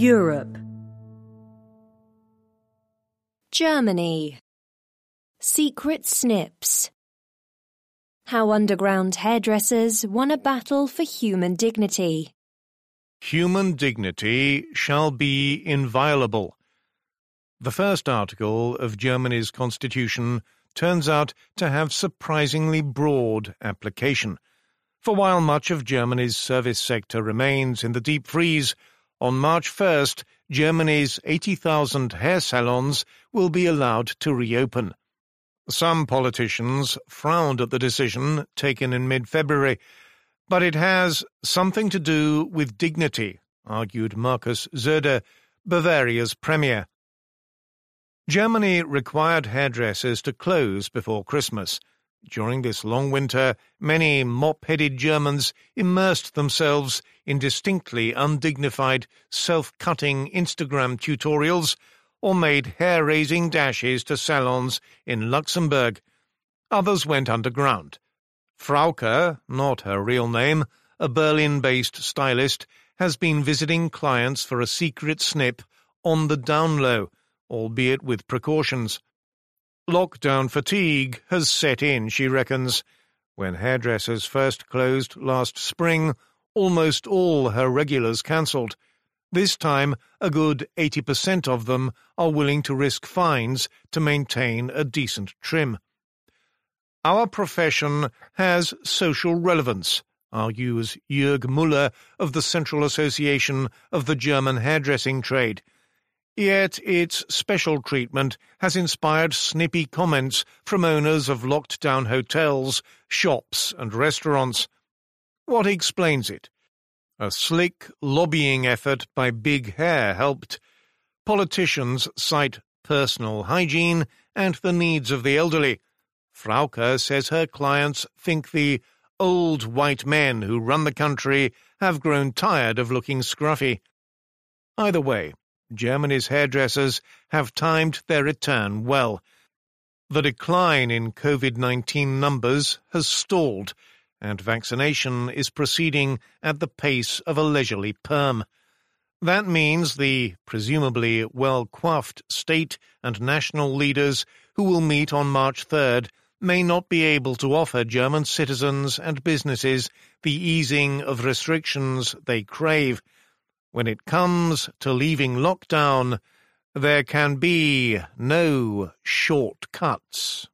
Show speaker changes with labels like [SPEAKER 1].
[SPEAKER 1] Europe. Germany. Secret snips. How underground hairdressers won a battle for human dignity.
[SPEAKER 2] Human dignity shall be inviolable. The first article of Germany's constitution turns out to have surprisingly broad application. For while much of Germany's service sector remains in the deep freeze, on March 1st, Germany's 80,000 hair salons will be allowed to reopen. Some politicians frowned at the decision taken in mid-February, but it has something to do with dignity, argued Markus Söder, Bavaria's premier. Germany required hairdressers to close before Christmas. During this long winter, many mop-headed Germans immersed themselves in distinctly undignified self-cutting Instagram tutorials or made hair-raising dashes to salons in Luxembourg. Others went underground. Frauke, not her real name, a Berlin-based stylist, has been visiting clients for a secret snip on the down low, albeit with precautions. Lockdown fatigue has set in, she reckons. When hairdressers first closed last spring, almost all her regulars cancelled. This time, a good 80% of them are willing to risk fines to maintain a decent trim. Our profession has social relevance, argues Jörg Müller of the Central Association of the German Hairdressing Trade. Yet its special treatment has inspired snippy comments from owners of locked-down hotels, shops and restaurants. What explains it? A slick lobbying effort by Big Hair helped. Politicians cite personal hygiene and the needs of the elderly. Frauke says her clients think the old white men who run the country have grown tired of looking scruffy. Either way, Germany's hairdressers have timed their return well. The decline in COVID-19 numbers has stalled, and vaccination is proceeding at the pace of a leisurely perm. That means the presumably well-coiffed state and national leaders who will meet on March 3rd may not be able to offer German citizens and businesses the easing of restrictions they crave. When it comes to leaving lockdown, there can be no shortcuts.